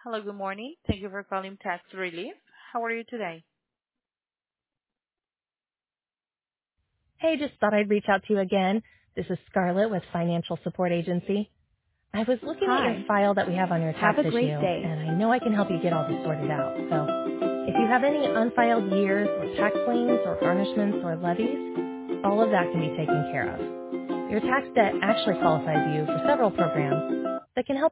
Hello, good morning. Thank you for calling Tax Relief. How are you today? Hey, just thought I'd reach out to you again. This is Scarlett with Financial Support Agency. I was looking at your Hi. file that we have on your Have tax a issue, great day. and I know I can help you get all this sorted out. So if you have any unfiled years or tax liens or garnishments or levies, all of that can be taken care of. Your tax debt actually qualifies you for several programs that can help